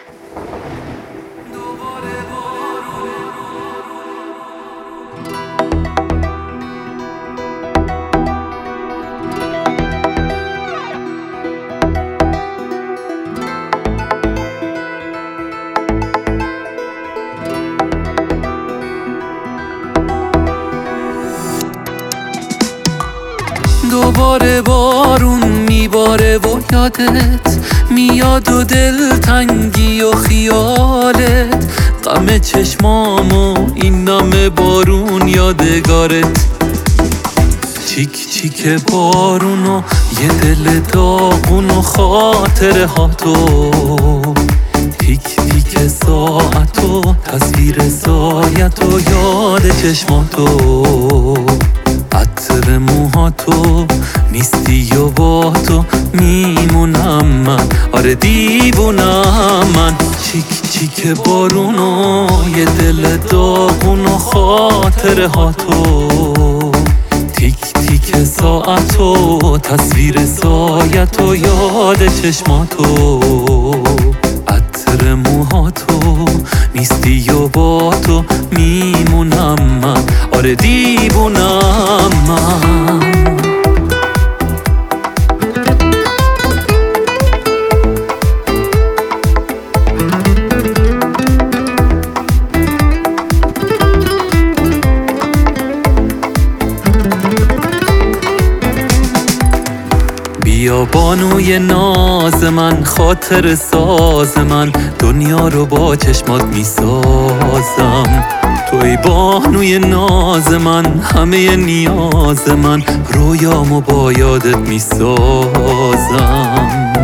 دوباره بارون میباره و یادت میاد و دلتنگی و خیالت، غم چشمام و این نم بارون یادگارت. چیک چیک بارون و یه دل داغون و خاطره ها تو، تیک تیک ساعت و تصویر سایت و یاد چشماتو، عطر موهاتو نیستی و با تو میمونم من، آره دیوونم من. چیک چیک بارون و یه دل داغون و خاطره ها تو، تیک تیک ساعت و تصویر سایت و یاد چشماتو، عطر موهاتو نیستی و با تو میمونم من، آره دیوونم من. بیا بانوی ناز من، خاطر ساز من، دنیا رو با چشمات میسازم. توی بانوی ناز من، همه نیاز من، رویامو با یادت میسازم.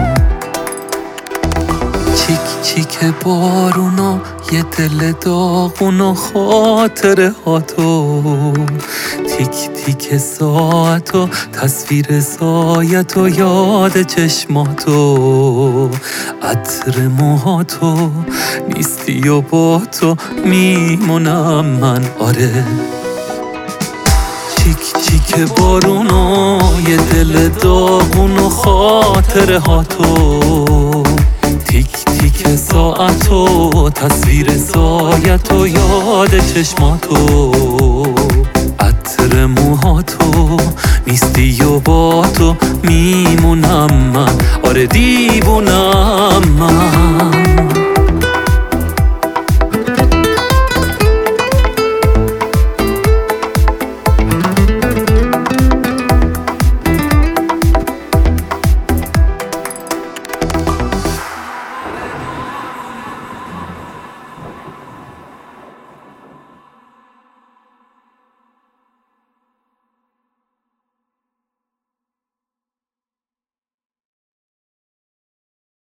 چیک چیک بارون و یه دل داغون و خاطره ها تو، تیک تیک ساعت و تصویر سایت و یاد چشماتو، عطر موهاتو نیستی و با تو میمونم من، آره. چیک چیک بارون و یه دل داغون و خاطره ها تو، تیک تیک ساعت و تصویر سایت و یاد چشماتو، عطر موهاتو نیستی و با تو میمونم من، آره دیوونم من.